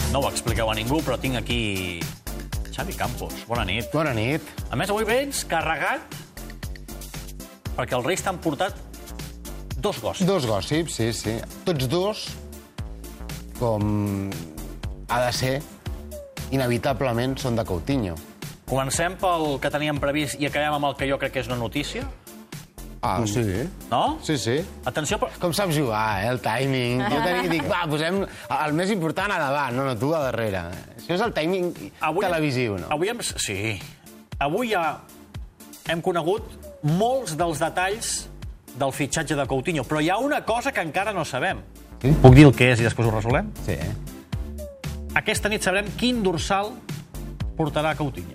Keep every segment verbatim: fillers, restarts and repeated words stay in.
No ho expliqueu a ningú, però tinc aquí Xavi Campos. Bona nit. Bona nit. A més, avui vens carregat perquè els Reis t'han portat dos gòssips. Dos gòssips, sí, sí. Tots dos, com ha de ser, inevitablement són de Coutinho. Comencem pel que teníem previst i acabem amb el que jo crec que és una notícia. Ah, sí. No? Sí, sí. Atenció, però... Com saps jugar, eh, el timing. Jo tenia, dic, va, posem el més important a davant, no, no, tu a darrere. Això és el timing avui, televisiu, no? Avui hem... Sí. Avui ja hem conegut molts dels detalls del fitxatge de Coutinho, però hi ha una cosa que encara no sabem. Sí? Puc dir el que és i després ho resolem? Sí. Aquesta nit sabrem quin dorsal portarà Coutinho.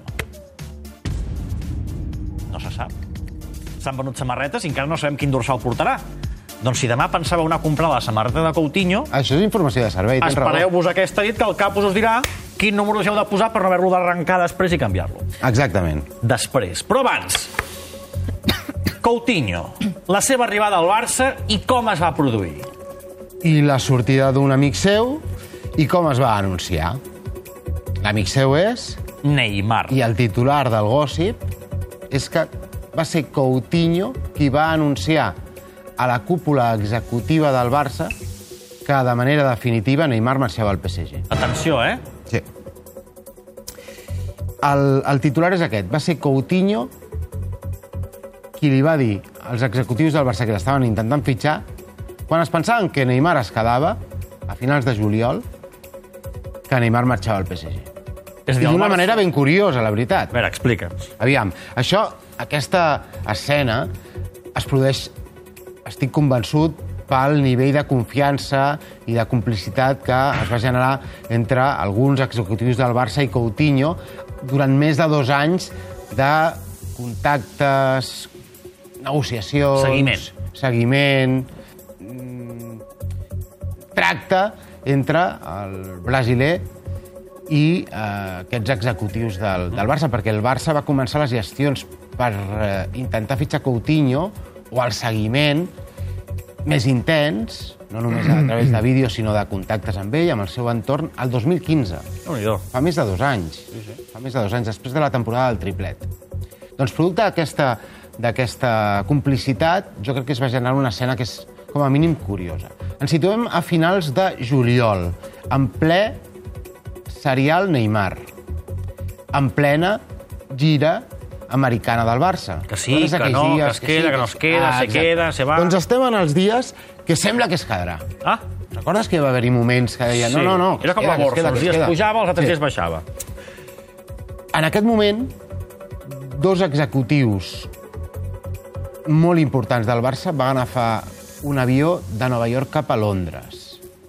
No se sap. S'han venut samarretes i encara no sabem quin dorsal portarà. Doncs si demà pensàveu anar a comprar la samarreta de Coutinho... Això és informació de servei, tens raó. Espereu-vos aquesta nit que el Capus us dirà quin número us heu de posar per no haver-lo d'arrencar després i canviar-lo. Exactament. Després. Però abans, Coutinho, la seva arribada al Barça i com es va produir. I la sortida d'un amic seu i com es va anunciar. L'amic seu és... Neymar. I el titular del gòssip és que va ser Coutinho qui va anunciar a la cúpula executiva del Barça que de manera definitiva Neymar marxava al P S G. Atenció, eh? Sí. El, el titular és aquest. Va ser Coutinho qui li va dir als executius del Barça que l'estaven intentant fitxar quan es pensaven que Neymar es quedava a finals de juliol que Neymar marxava al P S G. És I d'una manera ben curiosa, la veritat. A veure, explica'ns. Aviam, això, aquesta escena es produeix, estic convençut, pel nivell de confiança i de complicitat que es va generar entre alguns executius del Barça i Coutinho durant més de dos anys de contactes, negociacions... Seguiment. Seguiment... Tracte entre el brasiler i eh, aquests executius del, del Barça, perquè el Barça va començar les gestions per eh, intentar fitxar Coutinho o el seguiment més intens, no només a través de vídeos, sinó de contactes amb ell, amb el seu entorn, el dos mil quinze. Déu-n'hi-do. Fa més de dos anys. Sí, sí. Fa més de dos anys, després de la temporada del triplet. Doncs producte d'aquesta d'aquesta complicitat, jo crec que es va generar una escena que és, com a mínim, curiosa. Ens situem a finals de juliol, en ple serial Neymar, en plena gira americana del Barça. Que sí, que no, que es queda, que no es queda, se queda, se va... Doncs estem en els dies que sembla que es quedarà. Ah. Recordes que va haver-hi moments que deien... Sí. No, no, no. Era com la borsa, els dies pujava, els altres dies baixava. En aquest moment, dos executius molt importants del Barça van agafar un avió de Nova York cap a Londres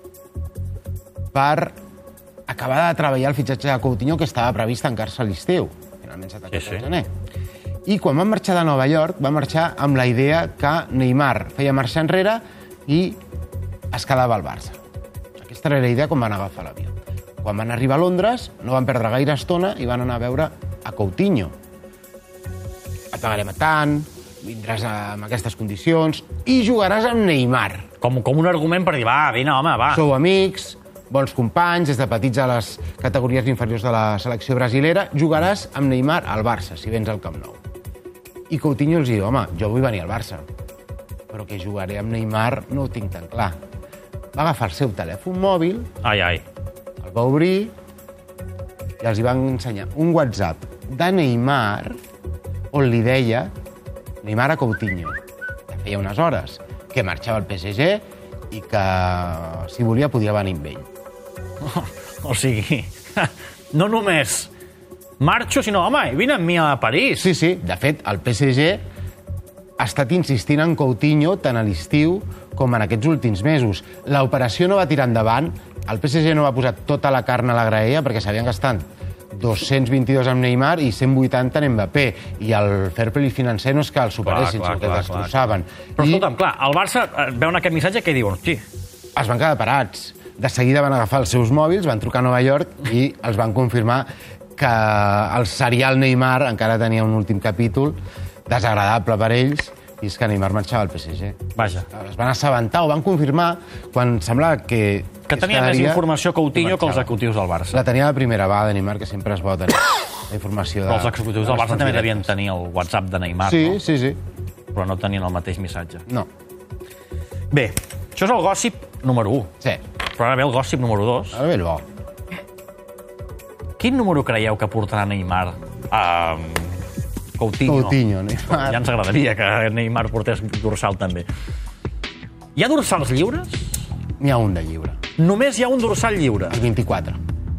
per acabar de treballar el fitxatge de Coutinho que estava previst tancar-se a l'estiu. Finalment s'ha tancat al gener. I quan van marxar de Nova York, van marxar amb la idea que Neymar feia marxa enrere i es quedava al Barça. Aquesta era la idea quan van agafar l'avió. Quan van arribar a Londres, no van perdre gaire estona i van anar a veure a Coutinho. Et pagarem a tant, vindràs amb aquestes condicions i jugaràs amb Neymar. Com, com un argument per dir, va, vine, home, va. Sou amics, bons companys, des de petits a les categories inferiors de la selecció brasilera, jugaràs amb Neymar al Barça, si vens al Camp Nou. I Coutinho els diu, home, jo vull venir al Barça, però que jugaré amb Neymar no ho tinc tan clar. Va agafar el seu telèfon mòbil, ai, ai. el va obrir i els hi van ensenyar un WhatsApp de Neymar on li deia Neymar a Coutinho. Ja feia unes hores que marxava al P S G i que, si volia, podia venir amb ell. Oh, o sigui, no només marxo, sinó, home, vine amb mi a París. Sí, sí. De fet, el P S G ha estat insistint en Coutinho tant a l'estiu com en aquests últims mesos. L'operació no va tirar endavant, el P S G no va posar tota la carn a la graella perquè s'havien gastat dos-cents vint-i-dos amb Neymar i cent vuitanta en Mbappé. I el fair play financer no és que el superessin, sinó que el destrossaven. Però escolta'm, clar, el Barça veuen aquest missatge que diuen, hosti... Es van quedar parats. De seguida van agafar els seus mòbils, van trucar a Nova York i els van confirmar que el serial Neymar encara tenia un últim capítol, desagradable per ells, i és que Neymar marxava al P S G. Vaja. Es van assabentar, ho van confirmar, quan semblava que... Que tenia més informació Coutinho que els executius del Barça. La tenia la primera vegada, Neymar, que sempre es bo tenir la informació de... Però els executius del Barça també devien tenir el WhatsApp de Neymar, sí, no? Sí, sí, sí. Però no tenien el mateix missatge. No. Bé, això és el gòssip número u. Sí. Però ara ve el gòssip número dos. Ara ve el bo. Quin número creieu que portarà Neymar a Coutinho? Coutinho, Neymar. Ja ens agradaria que Neymar portés dorsal també. Hi ha dorsals lliures? N'hi ha un de lliure. Només hi ha un dorsal lliure. El vint-i-quatre.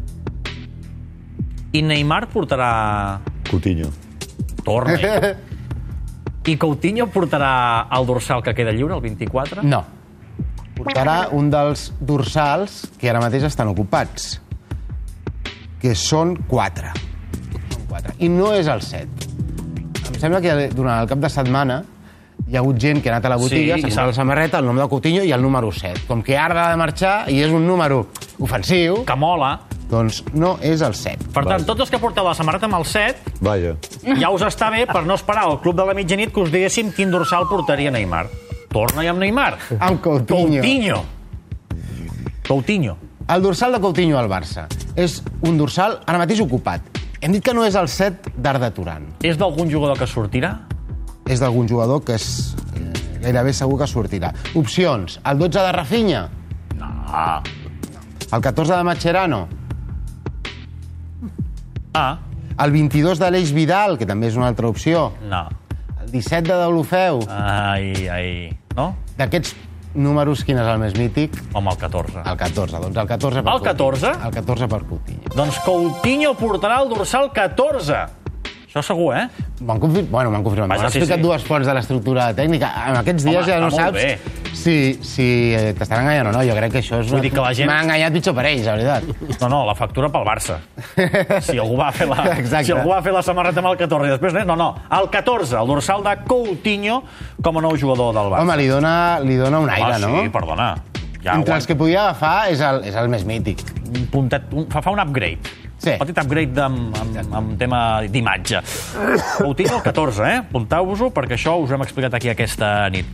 I Neymar portarà... Coutinho. Torna. I Coutinho portarà el dorsal que queda lliure, el vint-i-quatre? No. Portarà un dels dorsals que ara mateix estan ocupats, que són quatre. Són quatre. I no és el set. Em sembla que durant el cap de setmana hi ha hagut gent que ha anat a la botiga, Sí, s'ha i comprat la samarreta, el nom de Coutinho i el número set. Com que ara ha de marxar i és un número ofensiu, Que mola. doncs no és el set. Per tant, tots els que porteu la samarreta amb el set, Vaja. ja us està bé per no esperar al club de la mitjanit que us diguéssim quin dorsal portaria Neymar. Torna-hi amb Neymar. Amb Coutinho. Coutinho. Coutinho. El dorsal de Coutinho al Barça és un dorsal ara mateix ocupat. Hem dit que no és el set d'Arda Turan. És d'algun jugador que sortirà? És d'algun jugador que és eh, gairebé segur que sortirà. Opcions. El dotze de Rafinha. No. El catorze de Mascherano. Ah, El vint-i-dos d'Aleix Vidal, que també és una altra opció. no. El disset de Deulofeu. Ai, ai. No? D'aquests números, quin és el més mític? Home, el catorze. El catorze. Doncs el catorze per El catorze? Coutinho. El catorze per Coutinho. Doncs Coutinho portarà el dorsal catorze. Això segur, eh? M'han confir... bueno, m'han confirmat. Vaja, M'han sí, explicat sí. dues fonts de l'estructura tècnica. En aquests dies Home, ja no està molt saps bé. si, si eh, t'estan enganyant o no. Jo crec que això és... Vull dir que la gent- M'ha enganyat pitjor per ells, la veritat. No, no, la factura pel Barça. Si algú va fer la, Exacte. si algú va fer la samarreta amb el catorze i després... No, no, el catorze, el dorsal de Coutinho com a nou jugador del Barça. Home, li dona, li dona un aire, ah, no? sí, perdona. Ja Entre els que podia agafar és el, és el més mític. un puntet, un, fa, fa un upgrade. Sí. Un petit upgrade de, amb, amb tema d'imatge. Coutinho el catorze, eh? Apunteu-vos-ho perquè això us ho hem explicat aquí aquesta nit.